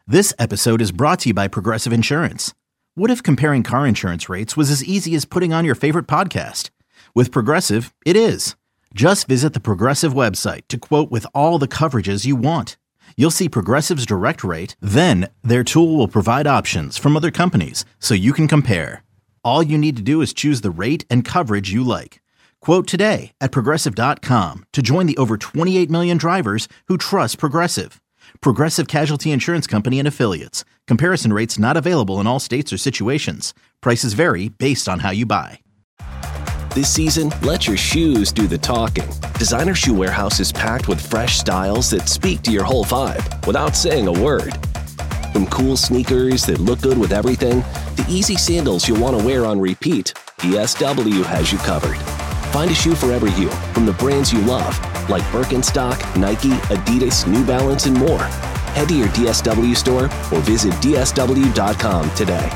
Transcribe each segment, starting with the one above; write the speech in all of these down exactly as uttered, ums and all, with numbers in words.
This episode is brought to you by Progressive Insurance. What if comparing car insurance rates was as easy as putting on your favorite podcast? With Progressive, it is. Just visit the Progressive website to quote with all the coverages you want. You'll see Progressive's direct rate, then their tool will provide options from other companies so you can compare. All you need to do is choose the rate and coverage you like. Quote today at Progressive dot com to join the over twenty-eight million drivers who trust Progressive. Progressive Casualty Insurance Company and Affiliates. Comparison rates not available in all states or situations. Prices vary based on how you buy. This season, let your shoes do the talking. Designer Shoe Warehouse is packed with fresh styles that speak to your whole vibe without saying a word. From cool sneakers that look good with everything to easy sandals you'll want to wear on repeat, D S W has you covered. Find a shoe for every you from the brands you love, like Birkenstock, Nike, Adidas, New Balance, and more. Head to your D S W store or visit D S W dot com today.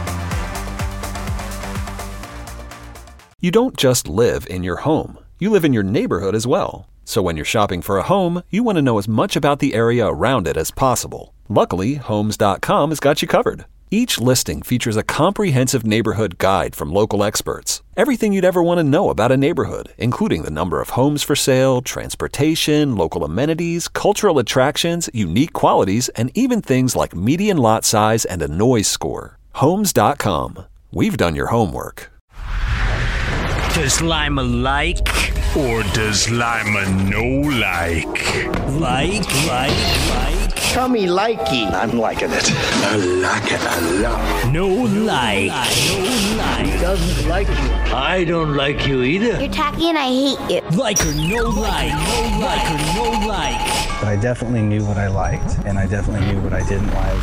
You don't just live in your home. You live in your neighborhood as well. So when you're shopping for a home, you want to know as much about the area around it as possible. Luckily, Homes dot com has got you covered. Each listing features a comprehensive neighborhood guide from local experts. Everything you'd ever want to know about a neighborhood, including the number of homes for sale, transportation, local amenities, cultural attractions, unique qualities, and even things like median lot size and a noise score. Homes dot com. We've done your homework. Does Lima like or does Lima no like? Like, like, like. Tell me likey. I'm liking it. I like it a lot. No like. No like. He doesn't like you. I don't like you either. You're tacky and I hate you. Like or no like. No like or no like. But I definitely knew what I liked, and I definitely knew what I didn't like.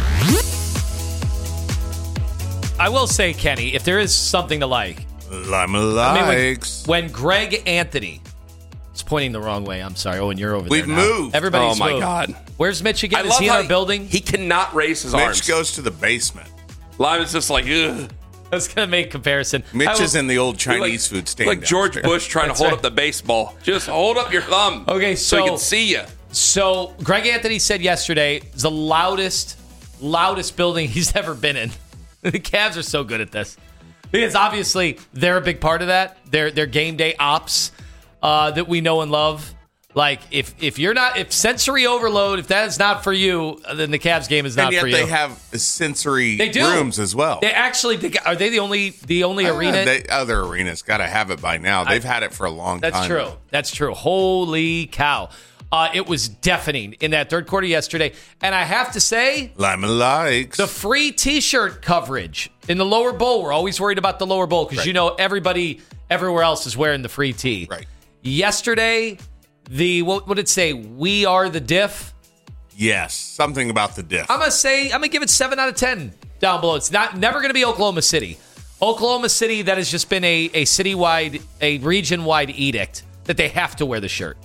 I will say, Kenny, if there is something to like, Lima likes. I mean, when, when Greg Anthony is pointing the wrong way, I'm sorry. Oh, and you're over We've there now. moved. Everybody's Oh, my moved. God. Where's Mitch again? I Is love he in how our he- building? He cannot raise his Mitch arms. goes to the basement. Lima's just like, ugh. I was going to make a comparison. Mitch will, is in the old Chinese like, food stand. Like George downstairs. Bush trying That's to hold right. up the baseball. Just hold up your thumb. Okay, so, so- he can see you. So Greg Anthony said yesterday it's the loudest, loudest building he's ever been in. The Cavs are so good at this. Because obviously they're a big part of that. They're, they're game day ops uh, that we know and love. Like, if if you're not, if sensory overload, if that is not for you, then the Cavs game is not and yet for you. they have sensory They do. rooms as well. They actually, they, are they the only the only Uh, arena? They, other arenas got to have it by now. They've I- had it for a long That's time. true. That's true. Holy cow. Uh, it was deafening in that third quarter yesterday. And I have to say, Lima likes. the free T-shirt coverage in the lower bowl, we're always worried about the lower bowl because Right. you know everybody everywhere else is wearing the free tee. Right. Yesterday, the what would it say? We are the diff. Yes, something about the diff. I'm gonna say I'm gonna give it seven out of ten down below. It's not never gonna be Oklahoma City. Oklahoma City, that has just been a, a citywide, a region-wide edict that they have to wear the shirt.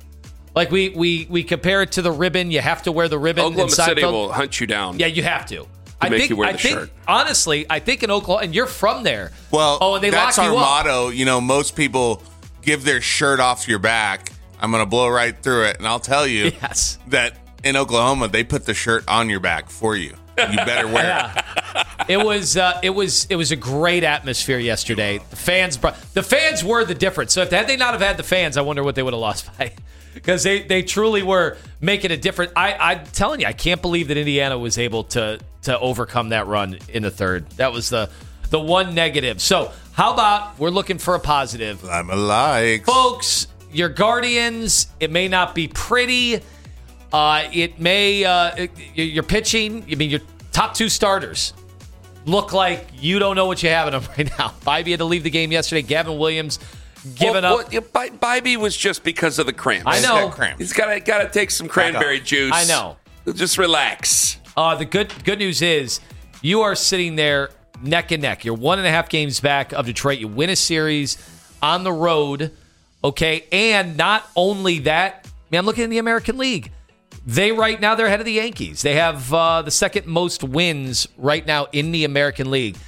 Like we we we compare it to the ribbon. You have to wear the ribbon. Oklahoma in City Seinfeld. will hunt you down. Yeah, you have to. To I make think. you wear I the think. shirt. Honestly, I think in Oklahoma, and you're from there. Well, oh, and they that's lock our you up. motto. You know, most people give their shirt off your back. I'm going to blow right through it, and I'll tell you Yes. that in Oklahoma, they put the shirt on your back for you. You better wear Yeah. It was uh, it was it was a great atmosphere yesterday. The fans brought, the fans were the difference. So if had they not have had the fans, I wonder what they would have lost by. Because they, they truly were making a difference. I, I'm telling you, I can't believe that Indiana was able to to overcome that run in the third. That was the the one negative. So how about we're looking for a positive? it. I'm alike. Folks, your Guardians, it may not be pretty. Uh, it may, uh, it, you're pitching, I mean, your top two starters look like you don't know what you have in them right now. Bybee had to leave the game yesterday. Gavin Williams giving well, up. Well, yeah, Bybee was just because of the cramps. I know. Cramps. He's got to got to take some cranberry juice. I know. Just relax. Uh, the good good news is you are sitting there neck and neck. You're one and a half games back of Detroit. You win a series on the road, okay? And not only that, man, I'm looking in the American League. They right now, they're ahead of the Yankees. They have uh, the second most wins right now in the American League.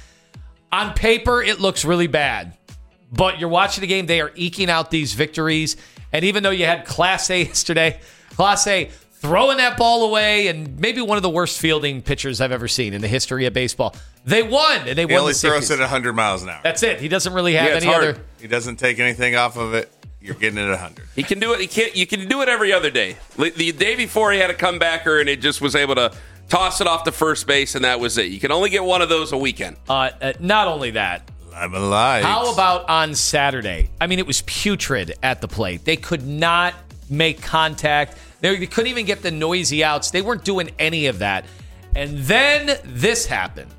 On paper, it looks really bad. But you're watching the game, they are eking out these victories. And even though you had Class A yesterday, Class A, throwing that ball away, and maybe one of the worst fielding pitchers I've ever seen in the history of baseball. They won, and they He won only the throws series. it at one hundred miles an hour. That's it. He doesn't really have Yeah, it's any hard. other. He doesn't take anything off of it. You're getting it at one hundred. He can do it. He can't. You can do it every other day. The day before, he had a comebacker, and it just was able to toss it off to first base, and that was it. You can only get one of those a weekend. Uh, uh, not only that, I'm alive. how about on Saturday? I mean, it was putrid at the plate. They could not make contact. They, they couldn't even get the noisy outs. They weren't doing any of that. And then this happened.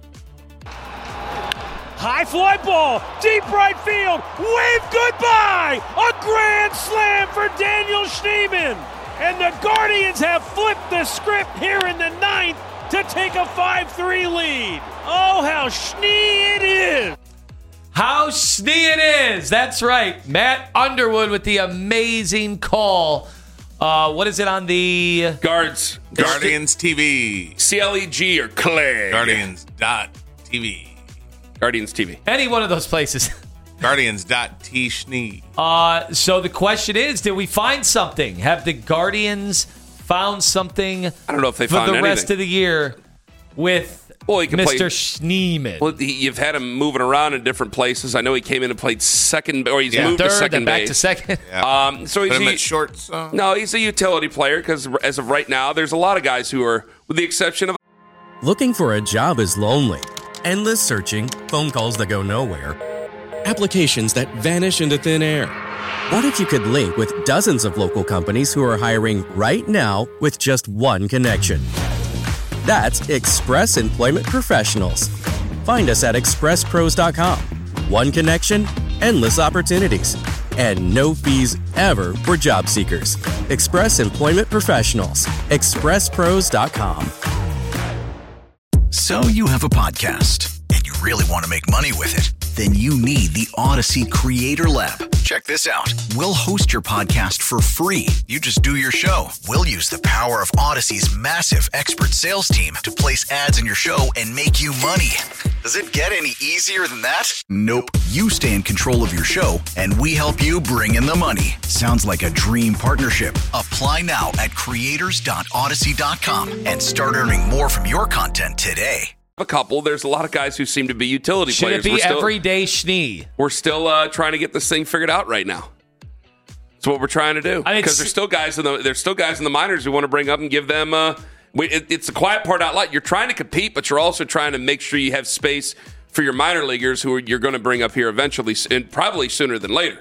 High fly ball, deep right field, wave goodbye! A grand slam for Daniel Schneemann! And the Guardians have flipped the script here in the ninth to take a five three lead. Oh, how Schnee it is! How Schnee it is! That's right. Matt Underwood with the amazing call. Uh, what is it on the... Guards. Guardians T V. C L E G or Clay. Guardians dot T V. Guardians T V. Any one of those places. Guardians dot T Schnee. Uh, so the question is, did we find something? Have the Guardians found something I don't know if they for found the anything. rest of the year with Well, he can Mister play- Schneemann? Well, he, you've had him moving around in different places. I know he came in and played second, or he's Yeah. moved Third, to second then back base. to second. Yeah. Um, so he's Put him a- at short. So. No, he's a utility player because as of right now, there's a lot of guys who are, with the exception of. Looking for a job is lonely. Endless searching, phone calls that go nowhere, applications that vanish into thin air. What if you could link with dozens of local companies who are hiring right now with just one connection? That's Express Employment Professionals. Find us at express pros dot com. One connection, endless opportunities, and no fees ever for job seekers. Express Employment Professionals. express pros dot com. So you have a podcast, and you really want to make money with it. Then you need the Odyssey Creator Lab. Check this out. We'll host your podcast for free. You just do your show. We'll use the power of Odyssey's massive expert sales team to place ads in your show and make you money. Does it get any easier than that? Nope. You stay in control of your show, and we help you bring in the money. Sounds like a dream partnership. Apply now at creators dot odyssey dot com and start earning more from your content today. A couple. There's a lot of guys who seem to be utility Should players. it be We're still, everyday Schnee? We're still uh, trying to get this thing figured out right now. That's what we're trying to do. I mean, Because there's still guys in the there's still guys in the minors who want to bring up and give them. Uh, we, it, it's the quiet part out loud. You're trying to compete, but you're also trying to make sure you have space for your minor leaguers who are, you're going to bring up here eventually, and probably sooner than later.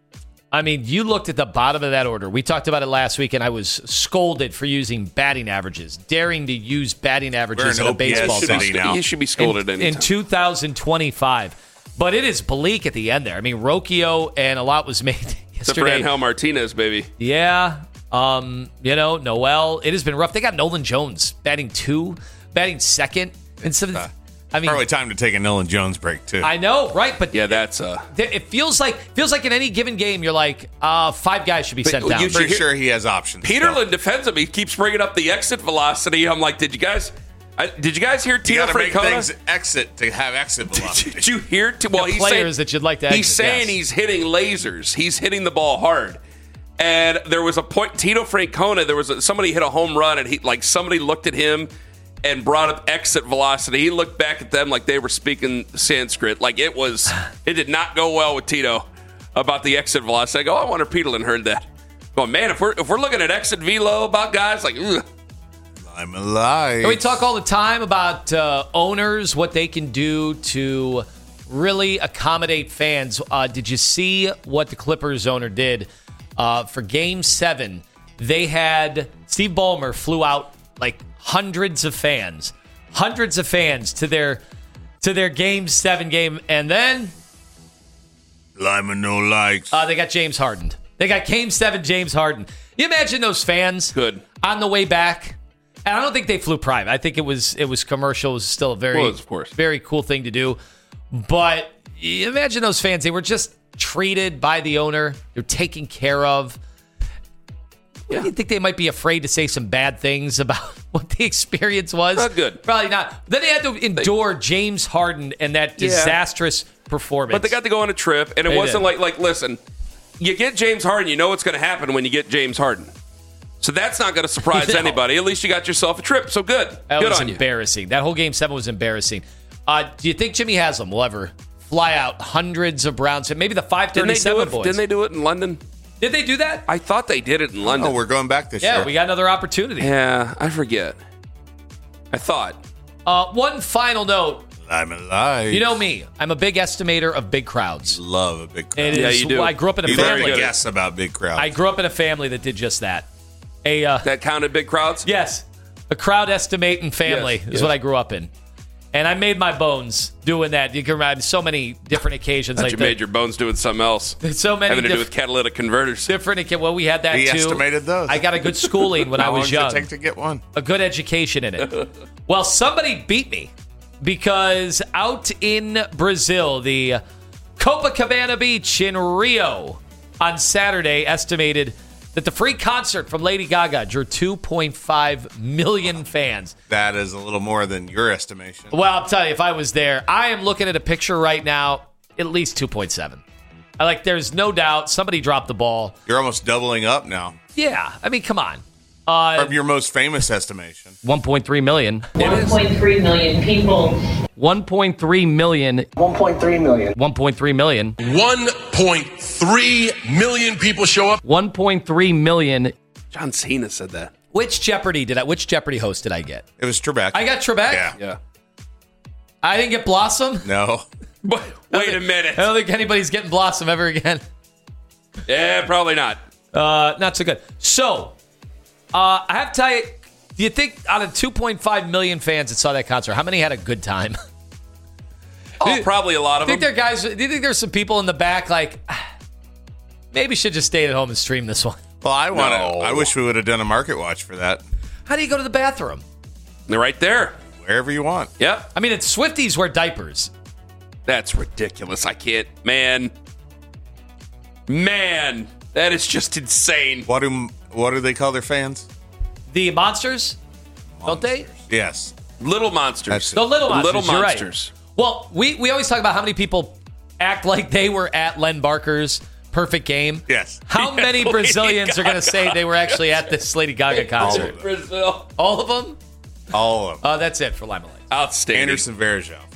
I mean, you looked at the bottom of that order. We talked about it last week, and I was scolded for using batting averages, daring to use batting averages in We're a an O P S baseball city team. now. You should be scolded in, anytime. in two thousand twenty-five. But it is bleak at the end there. I mean, Rocchio and a lot was made Except for yesterday. Angel Martinez, baby. Yeah. Um, you know, Noel, it has been rough. They got Nolan Jones batting two, batting second. Instead of, Uh, I mean, Probably time to take a Nolan Jones break, too. I know, right? But Yeah, that's uh. th- it feels like feels like in any given game, you're like, uh, five guys should be But sent you down. should Pretty hear- sure he has options. Peterlin defends him. He keeps bringing up the exit velocity. I'm like, did you guys, I, did you guys hear You Tito got to make Francona? things exit to have exit velocity. Did you hear? T- well, The he's players saying, that you'd like to He's exit, saying yes. he's hitting lasers. He's hitting the ball hard. And there was a point. Tito Francona. There was a, somebody hit a home run, and he like somebody looked at him and brought up exit velocity. He looked back at them like they were speaking Sanskrit. Like it was, it did not go well with Tito about the exit velocity. I go, I wonder if Peterlin heard that. Going, man, if we're if we're looking at exit velo about guys like, ugh. I'm alive. And we talk all the time about uh, owners, what they can do to really accommodate fans. Uh, did you see what the Clippers owner did uh, for Game seven? They had Steve Ballmer flew out like hundreds of fans, hundreds of fans to their to their Game seven game, and then Lyman no likes. uh, they got James Harden. They got Game seven James Harden. You imagine those fans Good. on the way back. And I don't think they flew private. I think it was it was commercial. It was still a very, Was, of course. very cool thing to do. But you imagine those fans. They were just treated by the owner. They're taken care of. Yeah. You think they might be afraid to say some bad things about what the experience was? Not good. Probably not. Then they had to endure James Harden and that Yeah. disastrous performance. But they got to go on a trip, and it They wasn't did. like like listen, you get James Harden, you know what's going to happen when you get James Harden. So that's not going to surprise No. anybody. At least you got yourself a trip. So good. That good was on you. embarrassing. That whole game seven was embarrassing. Uh, do you think Jimmy Haslam will ever fly out hundreds of Browns? Maybe the five Didn't they, do thirty-seven it, boys. didn't they do it in London? Did they do that? I thought they did it in London. Oh, we're going back this Yeah, year. we got another opportunity. Yeah, I forget. I thought. Uh, one final note. I'm alive. You know me. I'm a big estimator of big crowds. Love a big crowd. It Yeah, is, you do. I grew up in a You learn family. to guess about big crowds. I grew up in a family that did just that. A uh, That counted big crowds? Yes. A crowd estimating family Yes, is yes. what I grew up in. And I made my bones doing that. You can remember so many different occasions. Thought like you that. made your bones doing something else. So many Having to do diff- with catalytic converters. different. occa- Well, we had that He too. estimated those. I got a good schooling when I How long was does young. it take to get one? A good education in it. Well, somebody beat me because out in Brazil, the Copacabana Beach in Rio on Saturday estimated that the free concert from Lady Gaga drew two point five million fans. That is a little more than your estimation. Well, I'll tell you, if I was there, I am looking at a picture right now, at least two point seven. I like, there's no doubt somebody dropped the ball. You're almost doubling up now Yeah, I mean, come on. Uh, from your most famous estimation. one point three million. one point three million people. one point three million. one point three million. one point three million. one point three million people show up. one point three million. John Cena said that. Which Jeopardy did I? Which Jeopardy host did I get? It was Trebek. I got Trebek. Yeah. Yeah. I didn't get Blossom. No. But wait a minute. I don't think anybody's getting Blossom ever again. Yeah, probably not. Uh, not so good. So, uh, I have to tell you, do you think out of two point five million fans that saw that concert, how many had a good time? Oh, probably a lot of Do you think them. there guys? Do you think there's some people in the back like maybe should just stay at home and stream this one? Well, I want to. No. I wish we would have done a market watch for that. How do you go to the bathroom? They're right there. Wherever you want. Yep. I mean, it's Swifties wear diapers. That's ridiculous. I can't. Man. Man. That is just insane. What do What do they call their fans? The monsters, don't they? Yes. Little monsters. That's it. The little monsters. Little you're monsters. Right. Well, we, we always talk about how many people act like they were at Len Barker's perfect game. Yes. How Yeah, many Lady Brazilians are going to say Gaga. they were actually at this Lady Gaga concert? Brazil. All of them? All of them. Uh, that's it for Lima Lights. Outstanding. Anderson Varejao.